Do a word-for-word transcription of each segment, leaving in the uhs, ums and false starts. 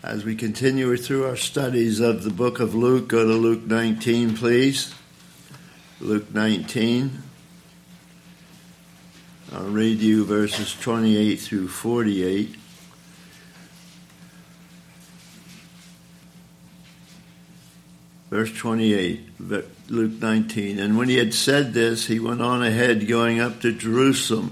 As we continue through our studies of the book of Luke, go to Luke nineteen, please. Luke nineteen. I'll read you verses twenty-eight through forty-eight. Verse twenty-eight, Luke nineteen. And when he had said this, he went on ahead, going up to Jerusalem.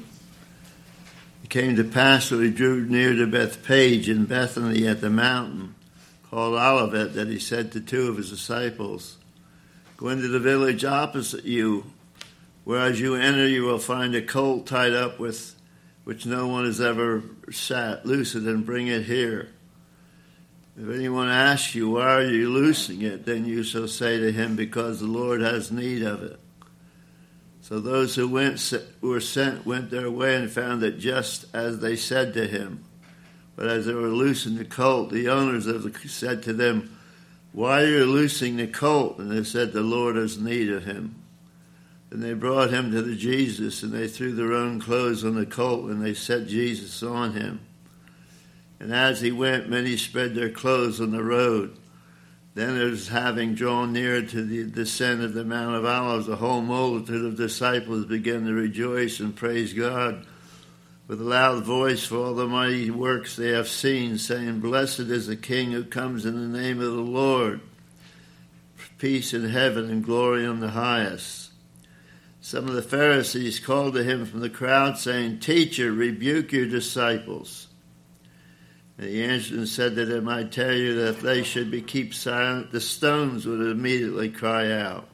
It came to pass when he drew near to Bethpage in Bethany at the mountain called Olivet, that he said to two of his disciples, "Go into the village opposite you, where as you enter you will find a colt tied up with which no one has ever sat. Loose it and bring it here. If anyone asks you, why are you loosing it, then you shall say to him, because the Lord has need of it." So those who went were sent went their way and found it just as they said to him. But as they were loosing the colt, the owners of the said to them, "Why are you loosing the colt?" And they said, "The Lord has need of him." And they brought him to the Jesus, and they threw their own clothes on the colt, and they set Jesus on him. And as he went, many spread their clothes on the road. Then, as having drawn near to the descent of the Mount of Olives, the whole multitude of disciples began to rejoice and praise God with a loud voice for all the mighty works they have seen, saying, "Blessed is the King who comes in the name of the Lord. Peace in heaven and glory on the highest." Some of the Pharisees called to him from the crowd, saying, "Teacher, rebuke your disciples." And he answered and said to them, "I tell you that if they should be keep silent, the stones would immediately cry out."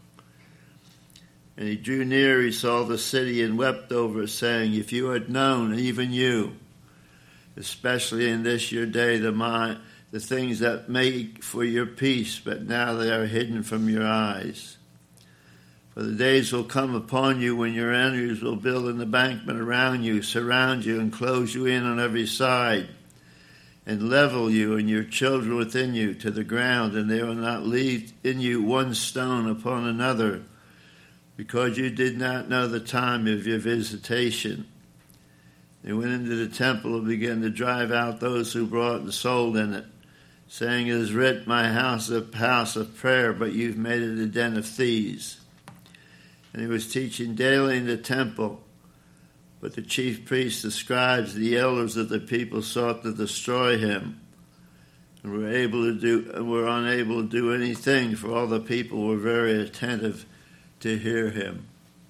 And he drew near, he saw the city and wept over it, saying, "If you had known, even you, especially in this your day, the mind, the things that make for your peace, but now they are hidden from your eyes. For the days will come upon you when your enemies will build an embankment around you, surround you, and close you in on every side, and level you and your children within you to the ground, and they will not leave in you one stone upon another, because you did not know the time of your visitation." They went into the temple and began to drive out those who brought and sold in it, saying, "It is written, my house is a house of prayer, but you've made it a den of thieves." And he was teaching daily in the temple. But the chief priests, the scribes, the elders of the people sought to destroy him, and were able to do, and were unable to do anything, for all the people were very attentive to hear him.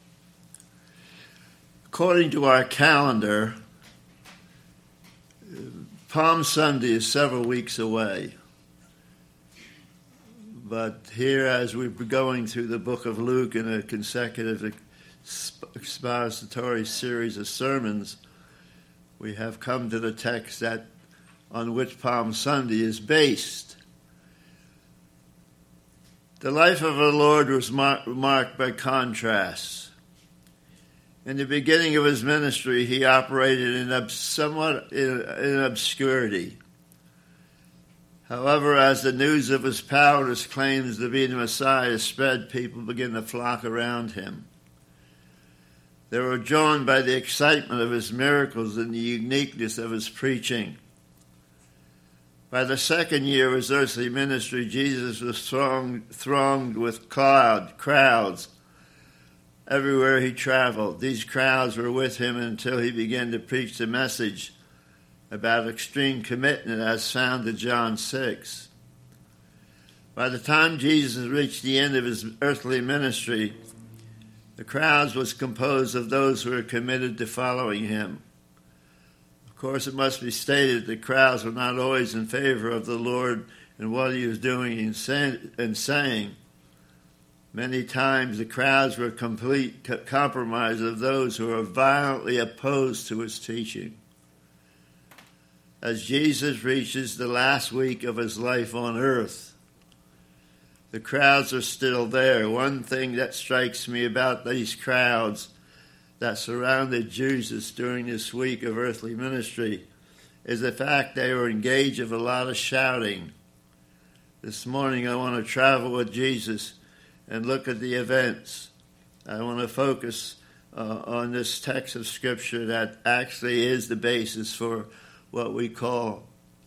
According to our calendar, Palm Sunday is several weeks away. But here, as we're going through the book of Luke in a consecutive expository series of sermons, we have come to the text that on which Palm Sunday is based. The life of our Lord was mar- marked by contrasts. In the beginning of his ministry, he operated in ob- somewhat in, in obscurity. However, as the news of his power, his claims to be the Messiah spread, people began to flock around him. They were drawn by the excitement of his miracles and the uniqueness of his preaching. By the second year of his earthly ministry, Jesus was thronged, thronged with cloud, crowds everywhere he traveled. These crowds were with him until he began to preach the message about extreme commitment as found in John six. By the time Jesus reached the end of his earthly ministry, the crowds was composed of those who were committed to following him. Of course, it must be stated the crowds were not always in favor of the Lord and what he was doing and saying. Many times the crowds were complete compromise of those who were violently opposed to his teaching. As Jesus reaches the last week of his life on earth, the crowds are still there. One thing that strikes me about these crowds that surrounded Jesus during this week of earthly ministry is the fact they were engaged in a lot of shouting. This morning I want to travel with Jesus and look at the events. I want to focus uh, on this text of Scripture that actually is the basis for what we call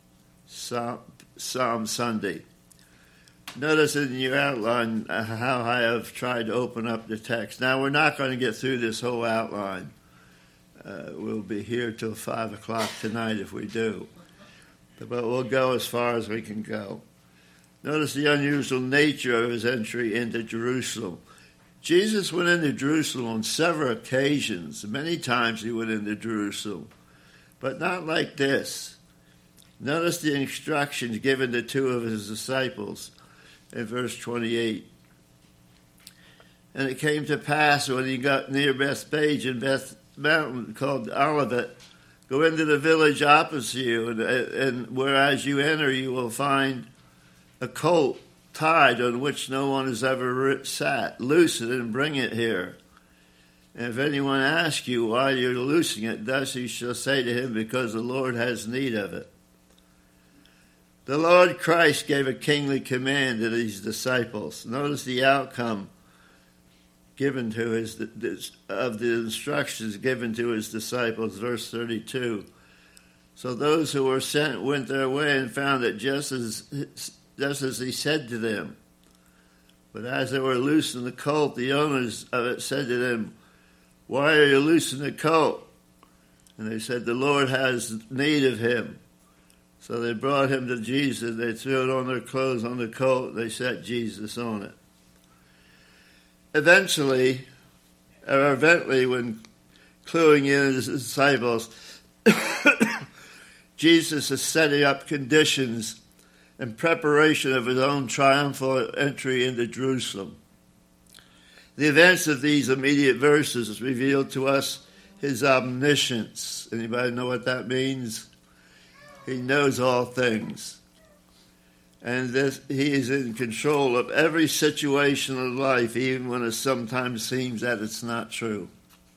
Psalm, Psalm Sunday. Notice in your outline how I have tried to open up the text. Now, we're not going to get through this whole outline. Uh, we'll be here till five o'clock tonight if we do. But we'll go as far as we can go. Notice the unusual nature of his entry into Jerusalem. Jesus went into Jerusalem on several occasions. Many times he went into Jerusalem. But not like this. Notice the instructions given to two of his disciples in verse twenty-eight. And it came to pass when he got near Bethphage and Beth Mountain called Olivet, go into the village opposite you, and, and whereas you enter, you will find a colt tied on which no one has ever sat. Loose it and bring it here. And if anyone asks you why you're loosing it, thus you shall say to him, because the Lord has need of it. The Lord Christ gave a kingly command to these disciples. Notice the outcome given to his of the instructions given to his disciples, verse thirty-two. So those who were sent went their way and found it just as just as he said to them. But as they were loosing the colt, the owners of it said to them, "Why are you loosing the colt?" And they said, "The Lord has need of him." So they brought him to Jesus. They threw it on their clothes on the colt. They set Jesus on it. Eventually, or eventually, when cluing in his disciples, Jesus is setting up conditions in preparation of his own triumphal entry into Jerusalem. The events of these immediate verses reveal to us his omniscience. Anybody know what that means? He knows all things. And this, he is in control of every situation of life, even when it sometimes seems that it's not true.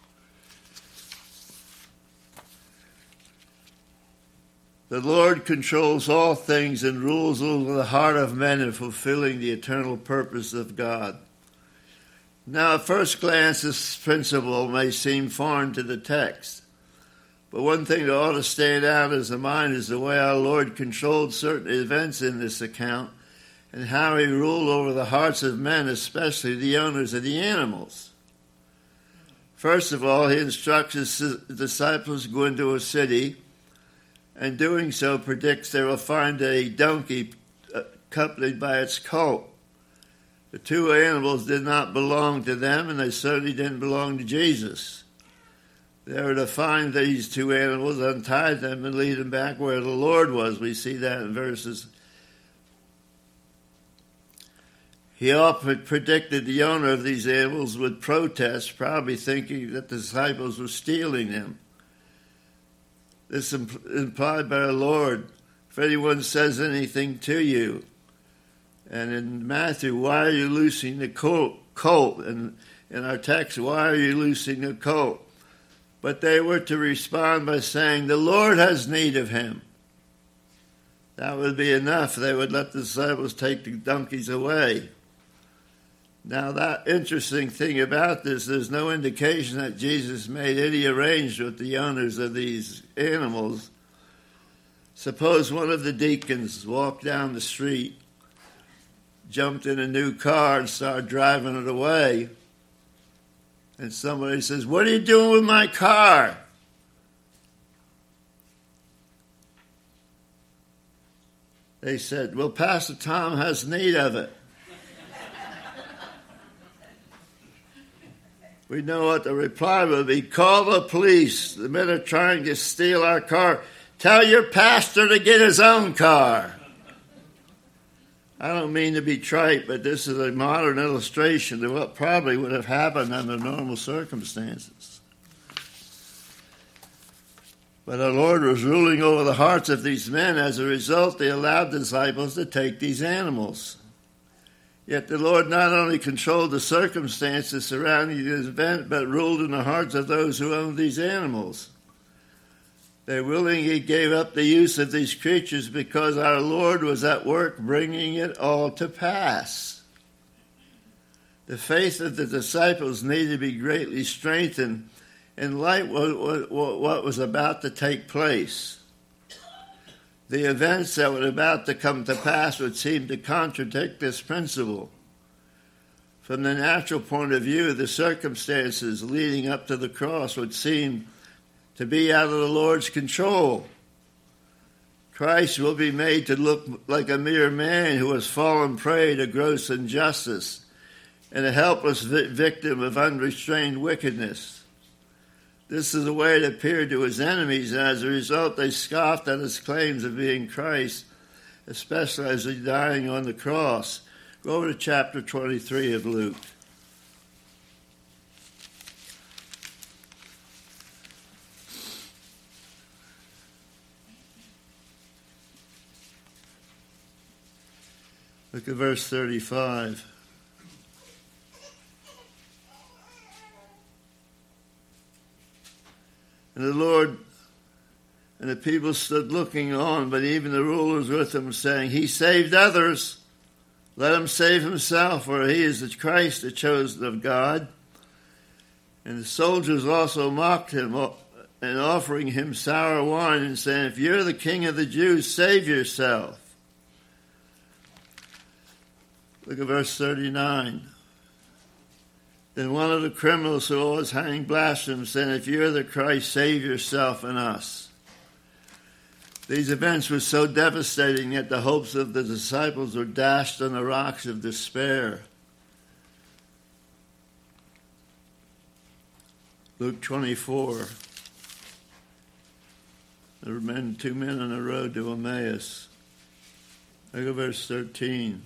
The Lord controls all things and rules over the heart of men in fulfilling the eternal purpose of God. Now, at first glance, this principle may seem foreign to the text. But one thing that ought to stand out as a mind is the way our Lord controlled certain events in this account and how he ruled over the hearts of men, especially the owners of the animals. First of all, he instructs his disciples to go into a city, and doing so predicts they will find a donkey accompanied by its colt. The two animals did not belong to them, and they certainly didn't belong to Jesus. They were to find these two animals, untie them, and lead them back where the Lord was. We see that in verses. He often predicted the owner of these animals would protest, probably thinking that the disciples were stealing them. This implied by the Lord, if anyone says anything to you. And in Matthew, why are you loosing the colt? And in our text, why are you loosing the colt? But they were to respond by saying, the Lord has need of him. That would be enough. They would let the disciples take the donkeys away. Now, that interesting thing about this, there's no indication that Jesus made any arrangement with the owners of these animals. Suppose one of the deacons walked down the street, jumped in a new car and started driving it away. And somebody says, "What are you doing with my car?" They said, "Well, Pastor Tom has need of it." We know what the reply would be. "Call the police. The men are trying to steal our car. Tell your pastor to get his own car." I don't mean to be trite, but this is a modern illustration of what probably would have happened under normal circumstances. But our Lord was ruling over the hearts of these men. As a result, they allowed the disciples to take these animals. Yet the Lord not only controlled the circumstances surrounding this event, but ruled in the hearts of those who owned these animals. They willingly gave up the use of these creatures because our Lord was at work bringing it all to pass. The faith of the disciples needed to be greatly strengthened in light of what was about to take place. The events that were about to come to pass would seem to contradict this principle. From the natural point of view, the circumstances leading up to the cross would seem to be out of the Lord's control. Christ will be made to look like a mere man who has fallen prey to gross injustice and a helpless vi- victim of unrestrained wickedness. This is the way it appeared to his enemies, and as a result they scoffed at his claims of being Christ, especially as he dying on the cross. Go over to chapter twenty-three of Luke. Look at verse thirty-five. And the Lord and the people stood looking on, but even the rulers with him, saying, He saved others. Let him save himself, for he is the Christ, the chosen of God. And the soldiers also mocked him, and offering him sour wine, and saying, If you're the king of the Jews, save yourself. Look at verse thirty-nine. Then one of the criminals who was hanging blasphemed, saying, If you're the Christ, save yourself and us. These events were so devastating that the hopes of the disciples were dashed on the rocks of despair. Luke twenty-four. There were men, two men on the road to Emmaus. Look at verse thirteen.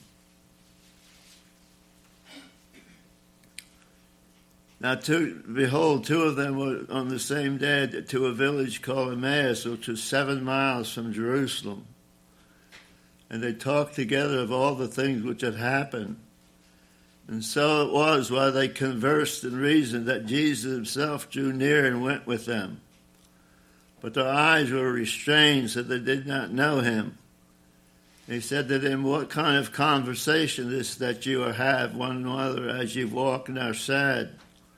Now, two, behold, two of them were on the same day to a village called Emmaus, which was seven miles from Jerusalem. And they talked together of all the things which had happened. And so it was, while they conversed and reasoned, that Jesus himself drew near and went with them. But their eyes were restrained, so they did not know him. He said to them, What kind of conversation is that you have one another as you walk and are sad?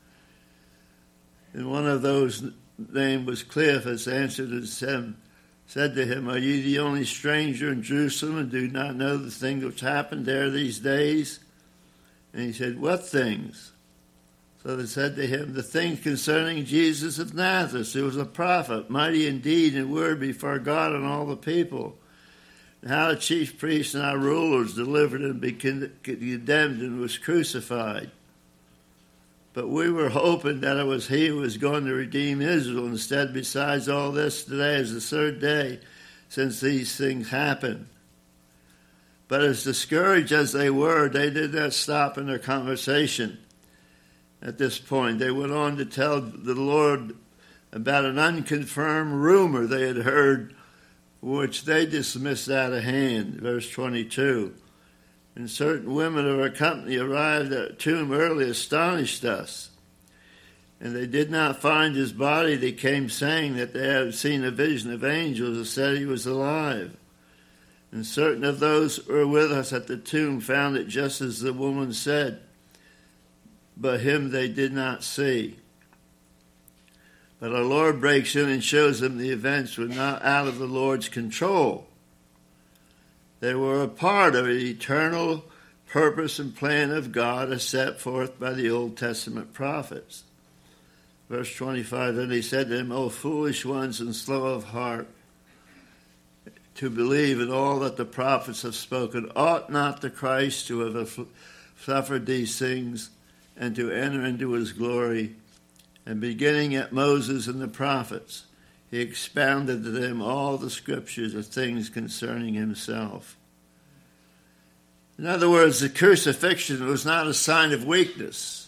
And one of those named was Cleophas, answered and said, said to him, Are you the only stranger in Jerusalem and do not know the things which happened there these days? And he said, What things? So they said to him, The things concerning Jesus of Nazareth, who was a prophet, mighty in deed and word before God and all the people. And how the chief priests and our rulers delivered him, be condemned, and was crucified. But we were hoping that it was he who was going to redeem Israel. Instead, besides all this, today is the third day since these things happened. But as discouraged as they were, they did not stop in their conversation. At this point, they went on to tell the Lord about an unconfirmed rumor they had heard, which they dismissed out of hand. Verse twenty-two. And certain women of our company arrived at the tomb early, astonished us. And they did not find his body. They came saying that they had seen a vision of angels that said he was alive. And certain of those who were with us at the tomb found it just as the woman said, but him they did not see. But our Lord breaks in and shows them the events were not out of the Lord's control. They were a part of the eternal purpose and plan of God as set forth by the Old Testament prophets. Verse twenty-five, Then he said to them, O foolish ones and slow of heart, to believe in all that the prophets have spoken. Ought not the Christ to have suffered these things and to enter into his glory? And beginning at Moses and the prophets, he expounded to them all the scriptures of things concerning himself. In other words, the crucifixion was not a sign of weakness.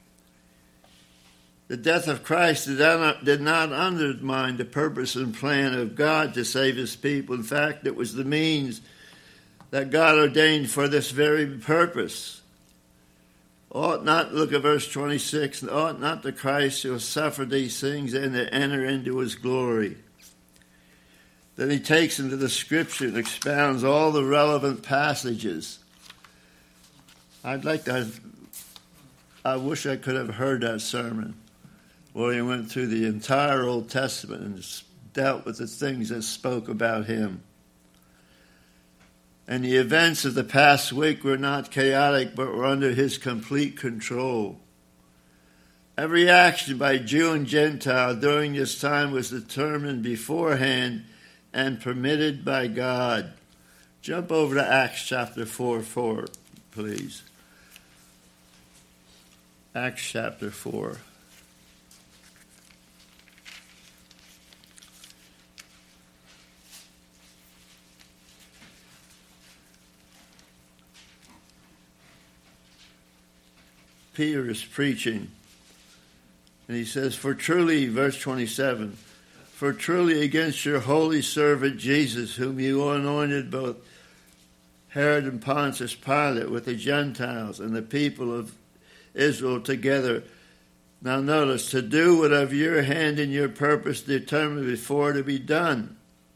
The death of Christ did not undermine the purpose and plan of God to save his people. In fact, it was the means that God ordained for this very purpose. Ought not, look at verse twenty-six, ought not the Christ who has suffered these things and to enter into his glory? Then he takes into the scripture and expounds all the relevant passages. I'd like to, I wish I could have heard that sermon where he went through the entire Old Testament and dealt with the things that spoke about him. And the events of the past week were not chaotic, but were under his complete control. Every action by Jew and Gentile during this time was determined beforehand and permitted by God. Jump over to Acts chapter four, four, please. Acts chapter four. Peter is preaching, and he says, For truly, verse twenty-seven, for truly against your holy servant Jesus, whom you anointed both Herod and Pontius Pilate with the Gentiles and the people of Israel together. Now notice, to do whatever your hand and your purpose determined before to be done.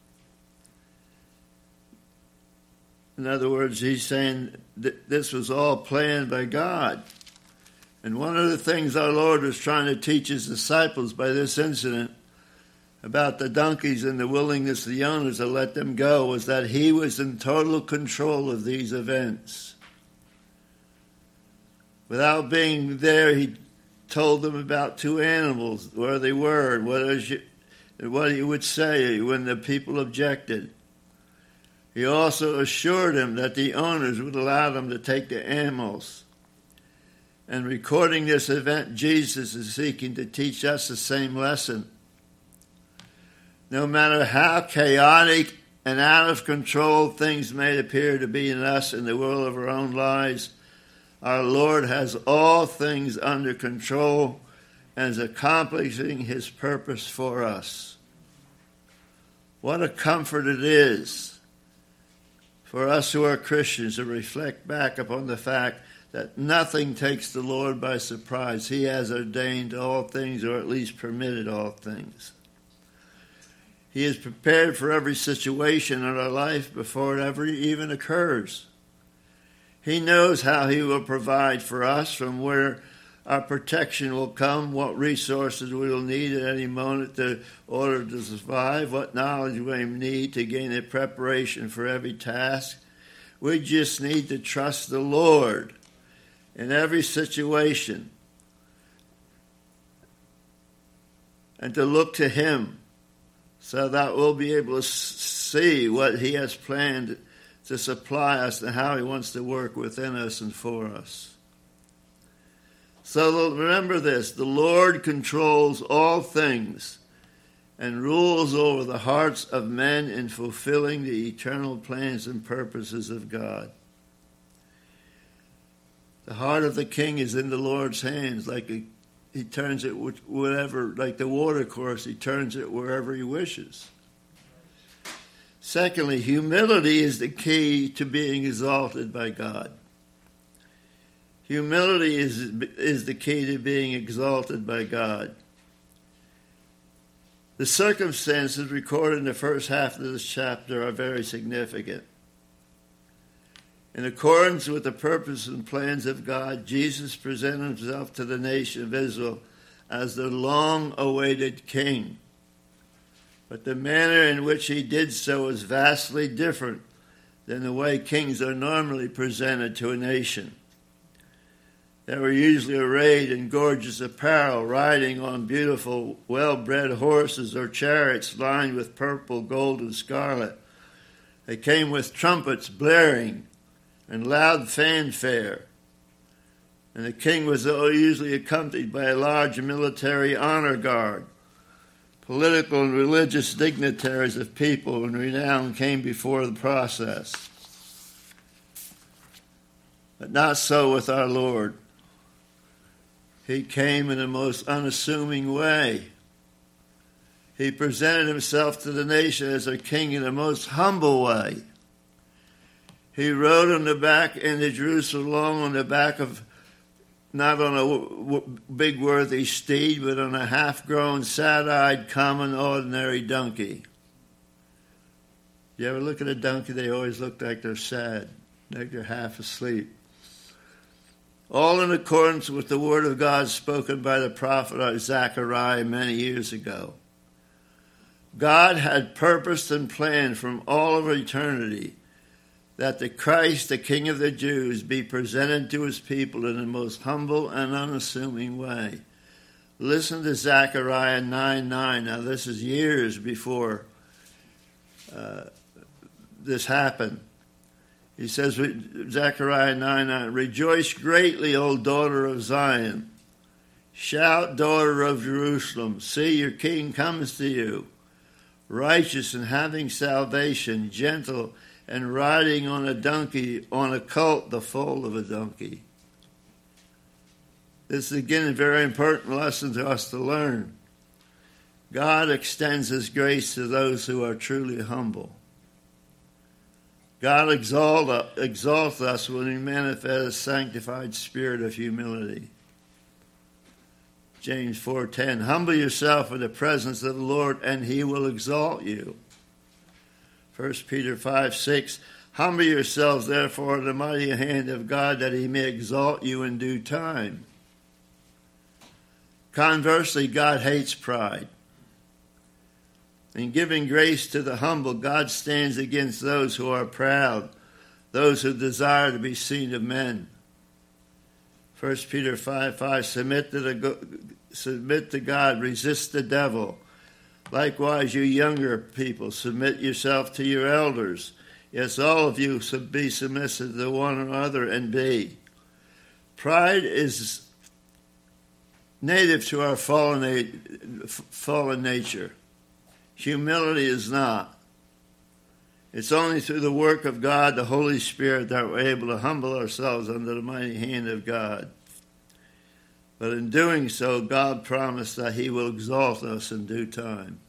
In other words, he's saying that this was all planned by God. And one of the things our Lord was trying to teach his disciples by this incident about the donkeys and the willingness of the owners to let them go was that he was in total control of these events. Without being there, he told them about two animals, where they were, and what, is you, and what he would say when the people objected. He also assured them that the owners would allow them to take the animals. And recording this event, Jesus is seeking to teach us the same lesson. No matter how chaotic and out of control things may appear to be in us in the world of our own lives, our Lord has all things under control and is accomplishing his purpose for us. What a comfort it is for us who are Christians to reflect back upon the fact that nothing takes the Lord by surprise. He has ordained all things, or at least permitted all things. He is prepared for every situation in our life before it ever even occurs. He knows how he will provide for us, from where our protection will come, what resources we will need at any moment in order to survive, what knowledge we may need to gain a preparation for every task. We just need to trust the Lord in every situation and to look to him, so that we'll be able to see what he has planned to supply us and how he wants to work within us and for us. So remember this, the Lord controls all things and rules over the hearts of men in fulfilling the eternal plans and purposes of God. The heart of the king is in the Lord's hands, like a, he turns it whatever, like the water course, he turns it wherever he wishes. Secondly, humility is the key to being exalted by God. Humility is, is the key to being exalted by God. The circumstances recorded in the first half of this chapter are very significant. In accordance with the purpose and plans of God, Jesus presented himself to the nation of Israel as the long-awaited king. But the manner in which he did so was vastly different than the way kings are normally presented to a nation. They were usually arrayed in gorgeous apparel, riding on beautiful, well-bred horses or chariots lined with purple, gold, and scarlet. They came with trumpets blaring and loud fanfare. And the king was usually accompanied by a large military honor guard. Political and religious dignitaries of people and renown came before the process. But not so with our Lord. He came in a most unassuming way. He presented himself to the nation as a king in a most humble way. He rode on the back into Jerusalem along on the back of, not on a w- w- big worthy steed, but on a half-grown, sad-eyed, common, ordinary donkey. You ever look at a donkey? They always look like they're sad, like they're half asleep. All in accordance with the word of God spoken by the prophet Zechariah many years ago. God had purposed and planned from all of eternity that the Christ, the King of the Jews, be presented to his people in the most humble and unassuming way. Listen to Zechariah nine nine. Now, this is years before uh, this happened. He says, Zechariah nine nine, rejoice greatly, O daughter of Zion. Shout, daughter of Jerusalem. See, your king comes to you, righteous and having salvation, gentle and riding on a donkey, on a colt, the foal of a donkey. This is again a very important lesson to us to learn. God extends his grace to those who are truly humble. God exalt, exalts us when we manifest a sanctified spirit of humility. James four ten, humble yourself in the presence of the Lord, and he will exalt you. First Peter five six, humble yourselves therefore in the mighty hand of God, that he may exalt you in due time. Conversely, God hates pride. In giving grace to the humble, God stands against those who are proud, those who desire to be seen of men. First Peter five five, submit to, the, submit to God, resist the devil. Likewise, you younger people, submit yourself to your elders. Yes, all of you should be submissive to one another and be. Pride is native to our fallen, fallen nature. Humility is not. It's only through the work of God, the Holy Spirit, that we're able to humble ourselves under the mighty hand of God. But in doing so, God promised that he will exalt us in due time.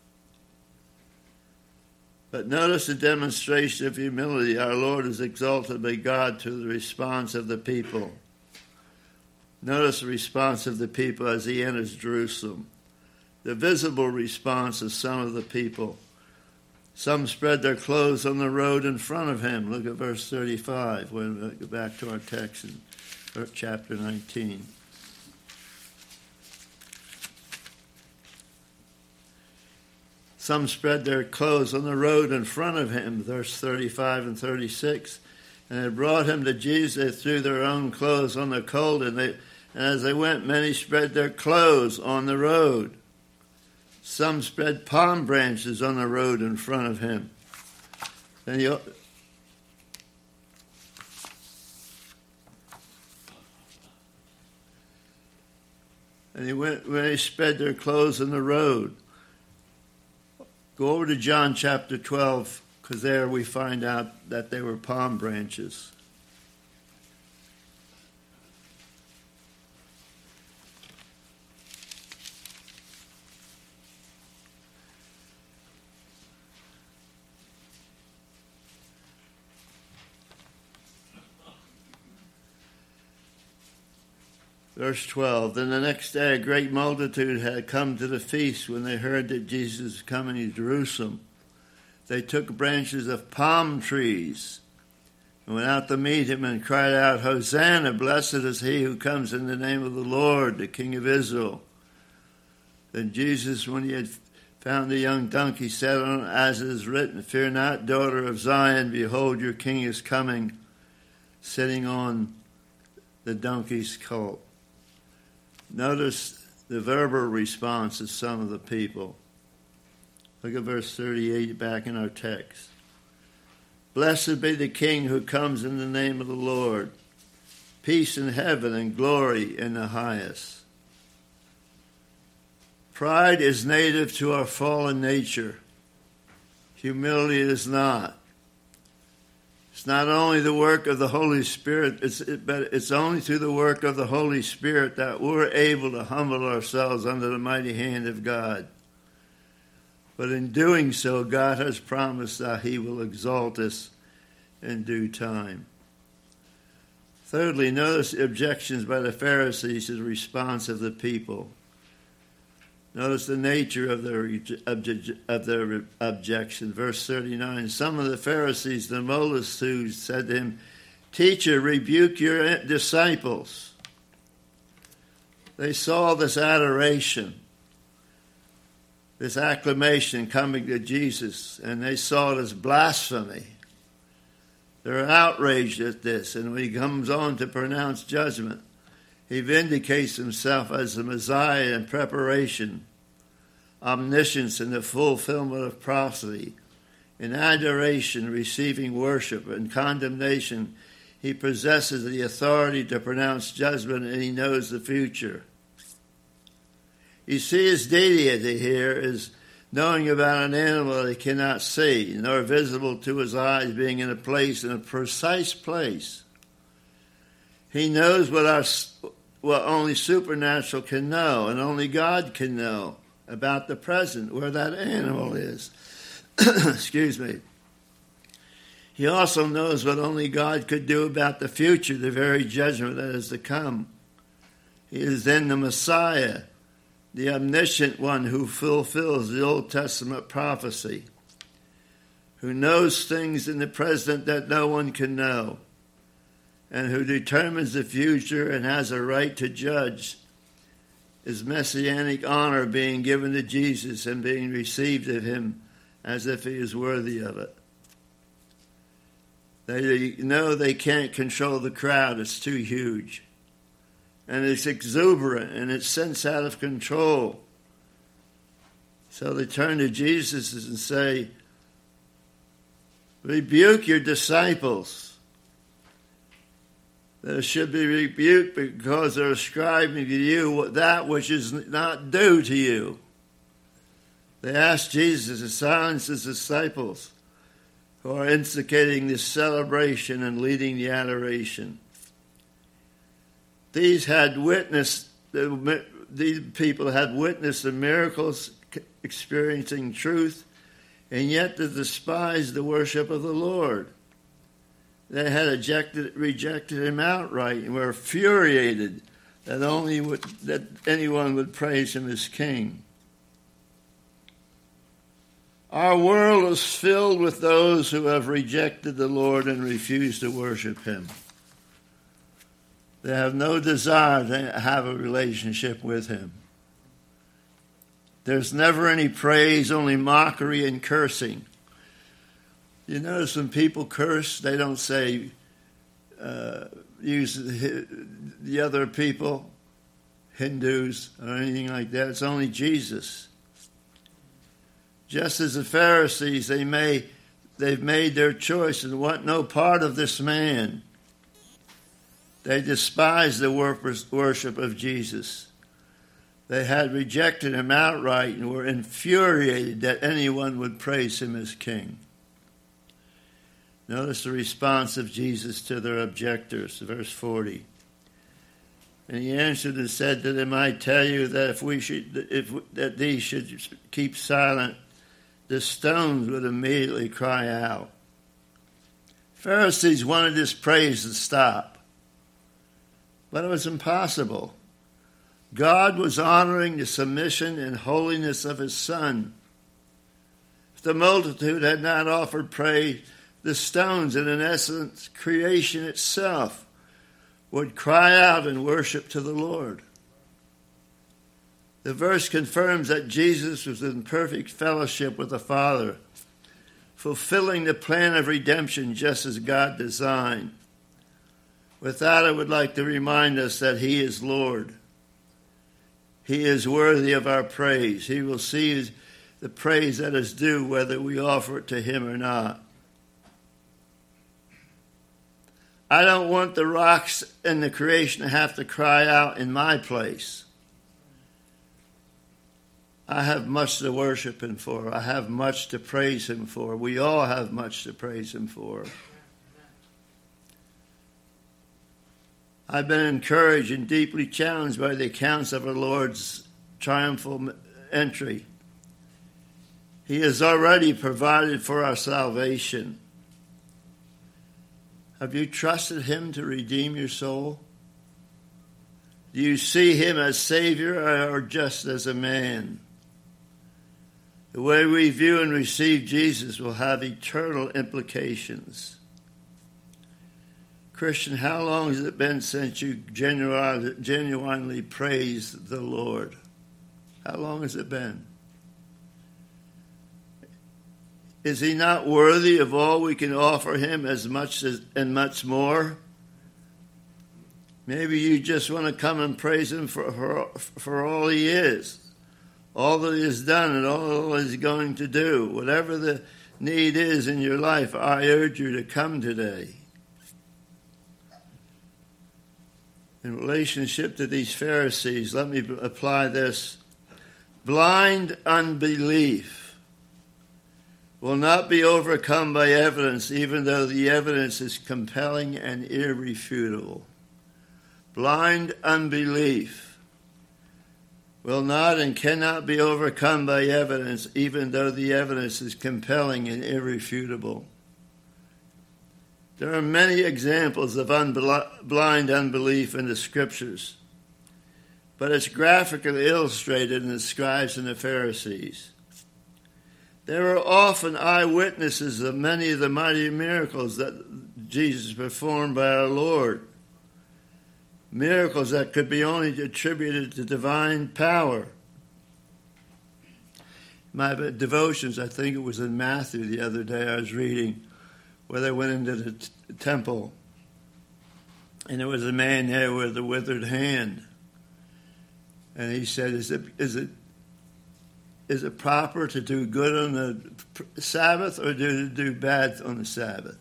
But notice the demonstration of humility. Our Lord is exalted by God to the response of the people. Notice the response of the people as he enters Jerusalem. The visible response of some of the people. Some spread their clothes on the road in front of him. Look at verse thirty-five. We'll go back to our text in chapter nineteen. Some spread their clothes on the road in front of him, verse thirty-five and thirty-six. And they brought him to Jesus. They threw their own clothes on the colt, and, they, and as they went, many spread their clothes on the road. Some spread palm branches on the road in front of him. And he, and he went when they spread their clothes on the road. Go over to John chapter twelve, because there we find out that they were palm branches. Verse twelve, then the next day a great multitude had come to the feast. When they heard that Jesus was coming to Jerusalem, they took branches of palm trees and went out to meet him and cried out, Hosanna, blessed is he who comes in the name of the Lord, the King of Israel. Then Jesus, when he had found a young donkey, sat on it, as it is written, fear not, daughter of Zion, behold, your king is coming, sitting on the donkey's colt. Notice the verbal response of some of the people. Look at verse thirty-eight back in our text. Blessed be the King who comes in the name of the Lord. Peace in heaven and glory in the highest. Pride is native to our fallen nature. Humility is not. It's not only the work of the Holy Spirit, it's, it, but it's only through the work of the Holy Spirit that we're able to humble ourselves under the mighty hand of God. But in doing so, God has promised that he will exalt us in due time. Thirdly, notice the objections by the Pharisees to the response of the people. Notice the nature of their, of their objection. Verse thirty-nine, some of the Pharisees, the multitude, said to him, Teacher, rebuke your disciples. They saw this adoration, this acclamation coming to Jesus, and they saw it as blasphemy. They're outraged at this, and when he comes on to pronounce judgment, he vindicates himself as the Messiah in preparation, omniscience in the fulfillment of prophecy, in adoration, receiving worship, and condemnation. He possesses the authority to pronounce judgment, and he knows the future. You see, his deity here is knowing about an animal that he cannot see, nor visible to his eyes, being in a place, in a precise place. He knows what our what only supernatural can know, and only God can know about the present, where that animal is. Excuse me. He also knows what only God could do about the future, the very judgment that is to come. He is then the Messiah, the omniscient one who fulfills the Old Testament prophecy, who knows things in the present that no one can know, and who determines the future and has a right to judge. His messianic honor being given to Jesus and being received of him as if he is worthy of it. They know they can't control the crowd. It's too huge. And it's exuberant, and it's sent out of control. So they turn to Jesus and say, rebuke your disciples. They should be rebuked because they're ascribing to you that which is not due to you. They ask Jesus to silence his disciples who are instigating this celebration and leading the adoration. These had witnessed, these people had witnessed the miracles, experiencing truth, and yet they despised the worship of the Lord. They had ejected, rejected him outright and were infuriated that only would, that anyone would praise him as king. Our world is filled with those who have rejected the Lord and refused to worship him. They have no desire to have a relationship with him. There's never any praise, only mockery and cursing. You notice when people curse, they don't say, uh, use the other people, Hindus, or anything like that. It's only Jesus. Just as the Pharisees, they may, they've made their choice and want no part of this man. They despised the worship of Jesus. They had rejected him outright and were infuriated that anyone would praise him as king. Notice the response of Jesus to their objectors, verse forty. And he answered and said to them, I tell you that if we should, if that these should keep silent, the stones would immediately cry out. Pharisees wanted this praise to stop, but it was impossible. God was honoring the submission and holiness of his Son. If the multitude had not offered praise, the stones, and in essence, creation itself, would cry out in worship to the Lord. The verse confirms that Jesus was in perfect fellowship with the Father, fulfilling the plan of redemption just as God designed. With that, I would like to remind us that he is Lord. He is worthy of our praise. He will see the praise that is due whether we offer it to him or not. I don't want the rocks and the creation to have to cry out in my place. I have much to worship him for. I have much to praise him for. We all have much to praise him for. I've been encouraged and deeply challenged by the accounts of our Lord's triumphal entry. He has already provided for our salvation. Have you trusted him to redeem your soul? Do you see him as Savior or just as a man? The way we view and receive Jesus will have eternal implications. Christian, how long has it been since you genuinely, genuinely praised the Lord? How long has it been? Is he not worthy of all we can offer him as much as, and much more? Maybe you just want to come and praise him for, for, for all he is, all that he has done and all he's going to do. Whatever the need is in your life, I urge you to come today. In relationship to these Pharisees, let me apply this. Blind unbelief will not be overcome by evidence, even though the evidence is compelling and irrefutable. Blind unbelief will not and cannot be overcome by evidence, even though the evidence is compelling and irrefutable. There are many examples of unbel- blind unbelief in the Scriptures, but it's graphically illustrated in the scribes and the Pharisees. They were often eyewitnesses of many of the mighty miracles that Jesus performed by our Lord. Miracles that could be only attributed to divine power. My devotions, I think it was in Matthew the other day I was reading, where they went into the t- temple, and there was a man there with a withered hand. And he said, is it, is it, is it proper to do good on the Sabbath or to do bad on the Sabbath?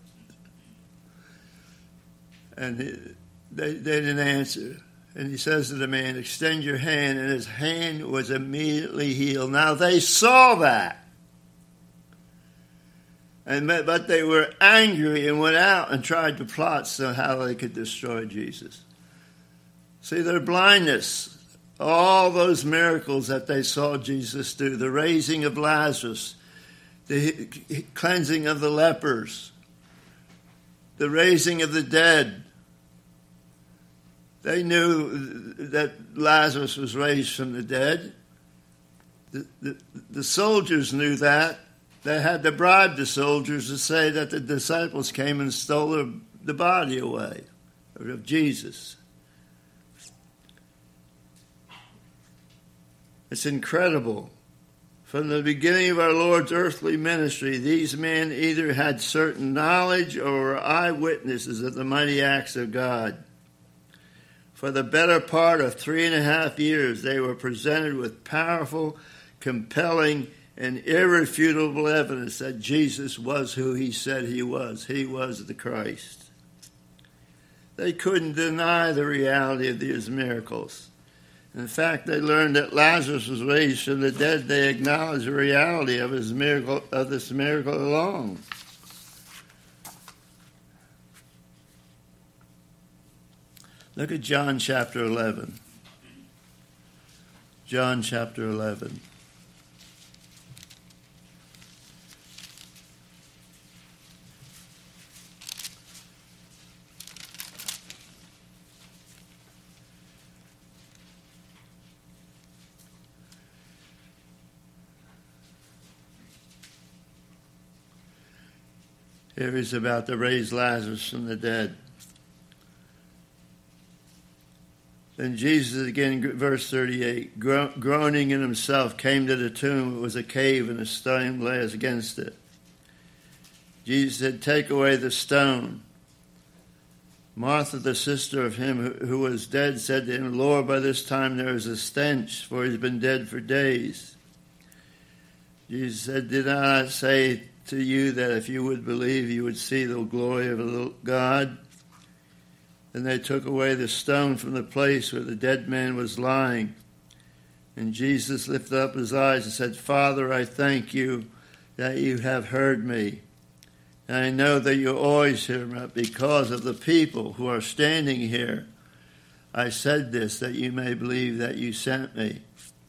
And he, They, they didn't answer. And he says to the man, extend your hand, and his hand was immediately healed. Now they saw that. And but they were angry and went out and tried to plot so how they could destroy Jesus. See, their blindness, all those miracles that they saw Jesus do, the raising of Lazarus, the cleansing of the lepers, the raising of the dead. They knew that Lazarus was raised from the dead. The, the, the soldiers knew that. They had to bribe the soldiers to say that the disciples came and stole the, the body away of Jesus. It's incredible. From the beginning of our Lord's earthly ministry, these men either had certain knowledge or were eyewitnesses of the mighty acts of God. For the better part of three and a half years, they were presented with powerful, compelling, and irrefutable evidence that Jesus was who he said he was. He was the Christ. They couldn't deny the reality of these miracles. In fact, they learned that Lazarus was raised from the dead. They acknowledged the reality of his miracle, of this miracle alone. Look at John chapter eleven. John chapter eleven. Here he's about to raise Lazarus from the dead. Then Jesus, again, verse thirty-eight, groaning in himself, came to the tomb. It was a cave, and a stone lay against it. Jesus said, take away the stone. Martha, the sister of him who was dead, said to him, Lord, by this time there is a stench, for he's been dead for days. Jesus said, did I not say to you that if you would believe, you would see the glory of God? Then they took away the stone from the place where the dead man was lying. And Jesus lifted up his eyes and said, Father, I thank you that you have heard me. And I know that you always hear me because of the people who are standing here. I said this, that you may believe that you sent me.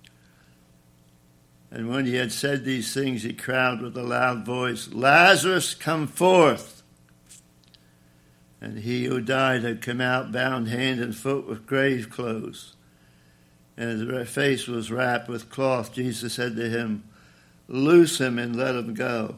And when he had said these things, he cried with a loud voice, Lazarus, come forth. And he who died had come out, bound hand and foot with grave clothes, and his face was wrapped with cloth. Jesus said to him, loose him and let him go.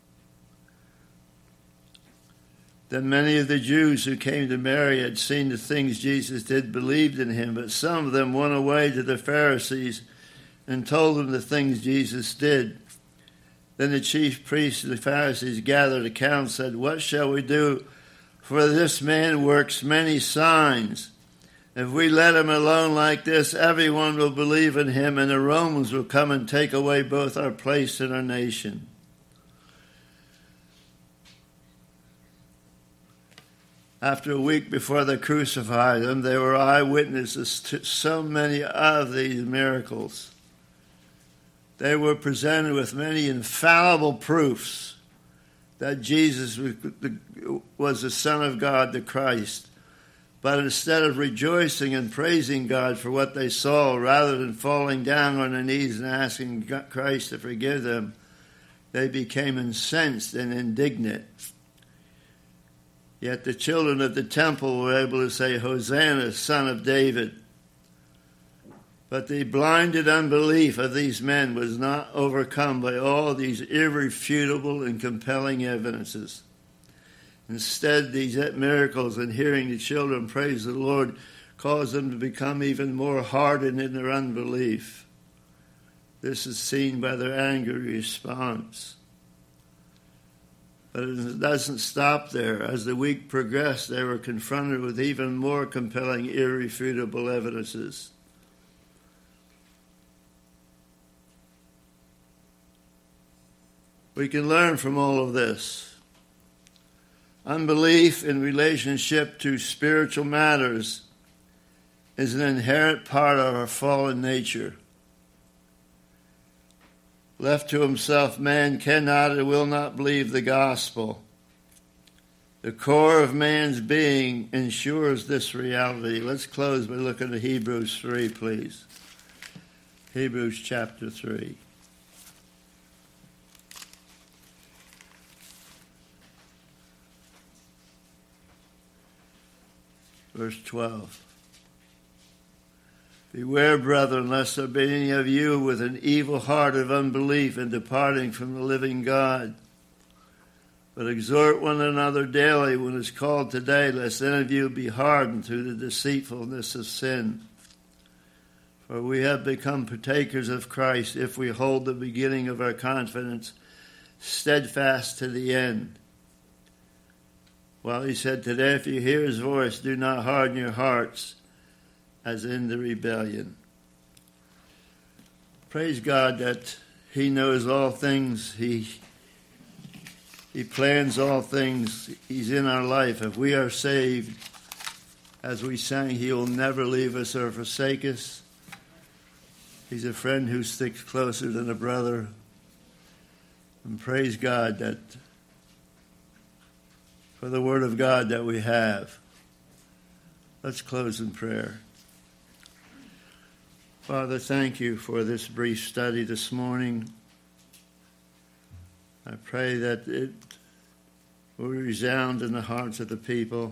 Then many of the Jews who came to Mary had seen the things Jesus did, believed in him, but some of them went away to the Pharisees and told them the things Jesus did. Then the chief priests and the Pharisees gathered a council and said, "What shall we do? For this man works many signs. If we let him alone like this, everyone will believe in him, and the Romans will come and take away both our place and our nation." After a week before they crucified him, they were eyewitnesses to so many of these miracles. They were presented with many infallible proofs that Jesus was the Son of God, the Christ. But instead of rejoicing and praising God for what they saw, rather than falling down on their knees and asking Christ to forgive them, they became incensed and indignant. Yet the children of the temple were able to say, "Hosanna, Son of David." But the blinded unbelief of these men was not overcome by all these irrefutable and compelling evidences. Instead, these miracles and hearing the children praise the Lord caused them to become even more hardened in their unbelief. This is seen by their angry response. But it doesn't stop there. As the week progressed, they were confronted with even more compelling, irrefutable evidences. We can learn from all of this. Unbelief in relationship to spiritual matters is an inherent part of our fallen nature. Left to himself, man cannot and will not believe the gospel. The core of man's being ensures this reality. Let's close by looking at Hebrews three, please. Hebrews chapter three. Verse twelve. "Beware, brethren, lest there be any of you with an evil heart of unbelief and departing from the living God. But exhort one another daily when it's called today, lest any of you be hardened through the deceitfulness of sin. For we have become partakers of Christ if we hold the beginning of our confidence steadfast to the end." Well, he said, "Today if you hear his voice, do not harden your hearts as in the rebellion." Praise God that he knows all things. He, he plans all things. He's in our life. If we are saved, as we sang, he will never leave us or forsake us. He's a friend who sticks closer than a brother. And praise God that for the word of God that we have. Let's close in prayer. Father, thank you for this brief study this morning. I pray that it will resound in the hearts of the people.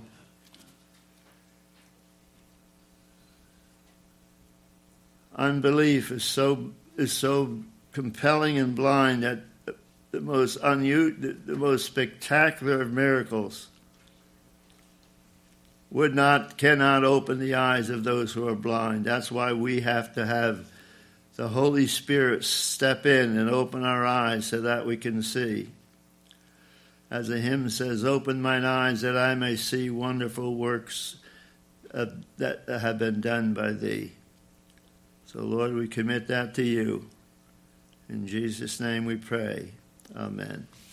Unbelief is so is so compelling and blind that the most unusual, the most spectacular of miracles would not, cannot open the eyes of those who are blind. That's why we have to have the Holy Spirit step in and open our eyes so that we can see. As the hymn says, "Open mine eyes that I may see wonderful works uh, that have been done by thee." So, Lord, we commit that to you. In Jesus' name we pray. Amen.